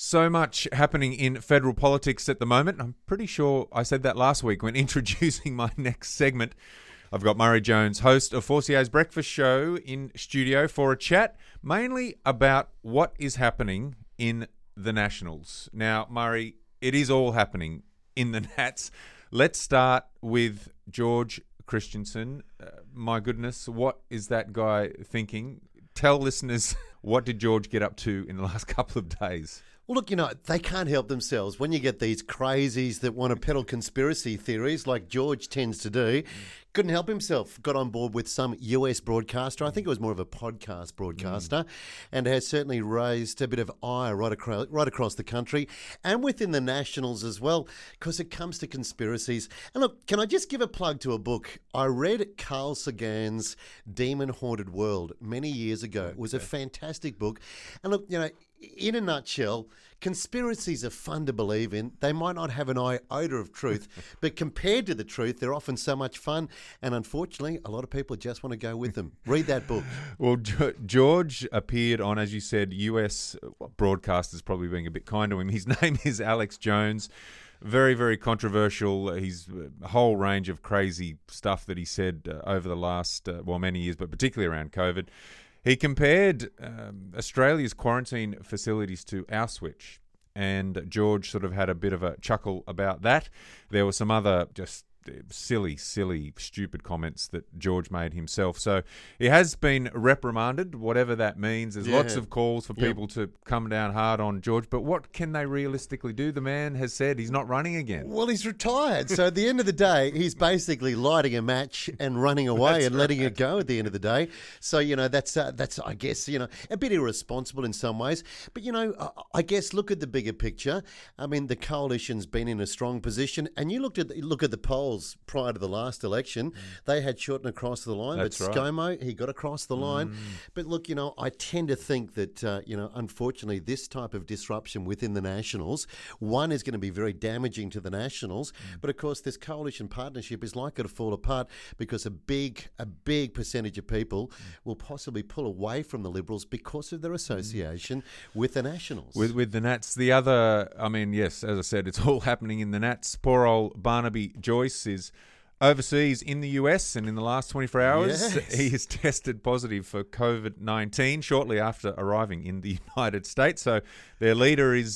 So much happening in federal politics at the moment. I'm pretty sure I said that last week when introducing my next segment. I've got Murray Jones, host of 4CA's Breakfast Show, in studio for a chat, mainly about what is happening in the Nationals. Now, Murray, it is all happening in the Nats. Let's start with George Christensen. My goodness, what is that guy thinking? Tell listeners, what did George get up to in the last couple of days? Well, look, they can't help themselves. When you get these crazies that want to peddle conspiracy theories like George tends to do, couldn't help himself. Got on board with some US broadcaster. I think it was more of a podcast broadcaster, and has certainly raised a bit of ire right across the country and within the Nationals as well, because it comes to conspiracies. And look, can I just give a plug to a book? I read Carl Sagan's Demon Haunted World many years ago. It was a fantastic book. And look, in a nutshell, conspiracies are fun to believe in. They might not have an iota of truth, but compared to the truth, they're often so much fun. And unfortunately, a lot of people just want to go with them. Read that book. Well, George appeared on, as you said, US broadcasters probably being a bit kind to him. His name is Alex Jones. Very, very controversial. He's a whole range of crazy stuff that he said over the last, many years, but particularly around COVID. He compared Australia's quarantine facilities to Auschwitz, and George sort of had a bit of a chuckle about that. There were some other just silly, stupid comments that George made himself. So he has been reprimanded, whatever that means. There's lots of calls for people to come down hard on George, but what can they realistically do? The man has said he's not running again. Well, he's retired. So at the end of the day, he's basically lighting a match and running away and letting it go at the end of the day. So, that's I guess, a bit irresponsible in some ways. But, I guess look at the bigger picture. I mean, the coalition's been in a strong position, and you look at the polls prior to the last election. They had Shorten across the line, That's but right. ScoMo, he got across the line. But look, I tend to think that, unfortunately, this type of disruption within the Nationals, one, is going to be very damaging to the Nationals. But of course, this coalition partnership is likely to fall apart because a big percentage of people will possibly pull away from the Liberals because of their association with the Nationals. With the Nats. The other, yes, as I said, it's all happening in the Nats. Poor old Barnaby Joyce is overseas in the US, and in the last 24 hours, he has tested positive for COVID-19 shortly after arriving in the United States. So their leader is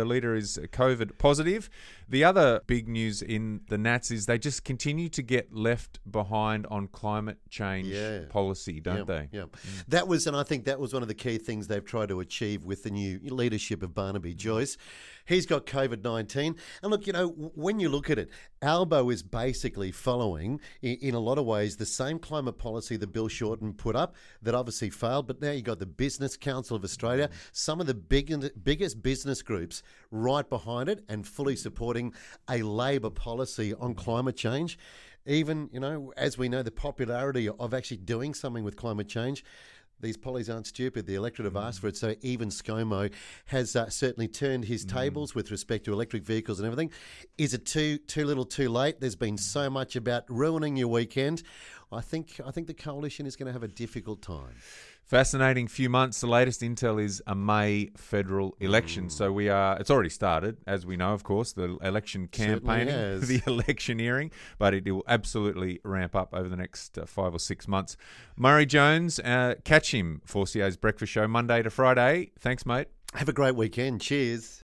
COVID positive. The other big news in the Nats is they just continue to get left behind on climate change policy, don't they? Yeah. And I think that was one of the key things they've tried to achieve with the new leadership of Barnaby Joyce. He's got COVID-19. And look, when you look at it, Albo is basically following, in a lot of ways, the same climate policy that Bill Shorten put up that obviously failed. But now you've got the Business Council of Australia, some of the biggest business groups right behind it and fully supporting a Labor policy on climate change. Even, as we know, the popularity of actually doing something with climate change. These pollies aren't stupid. The electorate have asked for it. So even ScoMo has certainly turned his tables with respect to electric vehicles and everything. Is it too little too late? There's been so much about ruining your weekend. I think the coalition is going to have a difficult time. Fascinating few months. The latest intel is a May federal election. So it's already started, as we know, of course, the election campaigning, the electioneering, but it will absolutely ramp up over the next 5 or 6 months. Murray Jones, catch him, 4CA's Breakfast Show, Monday to Friday. Thanks, mate. Have a great weekend. Cheers.